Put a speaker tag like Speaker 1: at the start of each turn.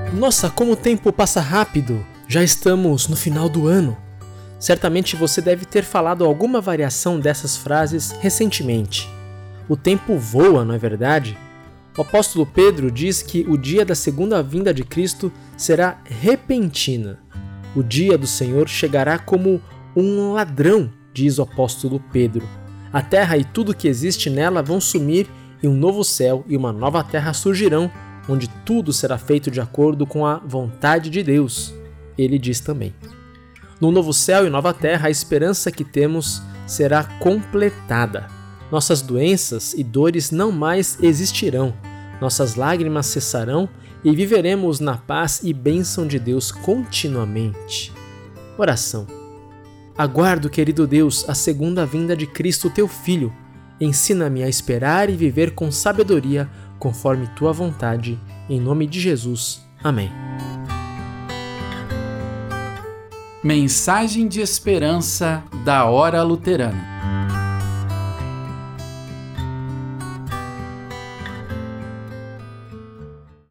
Speaker 1: Nossa, como o tempo passa rápido! Já estamos no final do ano. Certamente você deve ter falado alguma variação dessas frases recentemente. O tempo voa, não é verdade? O apóstolo Pedro diz que o dia da segunda vinda de Cristo será repentina. O dia do Senhor chegará como um ladrão, diz o apóstolo Pedro. A terra e tudo que existe nela vão sumir e um novo céu e uma nova terra surgirão, onde tudo será feito de acordo com a vontade de Deus. Ele diz também. No novo céu e nova terra, a esperança que temos será completada. Nossas doenças e dores não mais existirão. Nossas lágrimas cessarão e viveremos na paz e bênção de Deus continuamente. Oração. Aguardo, querido Deus, a segunda vinda de Cristo, teu Filho. Ensina-me a esperar e viver com sabedoria, conforme tua vontade. Em nome de Jesus. Amém.
Speaker 2: Mensagem de esperança da Hora Luterana.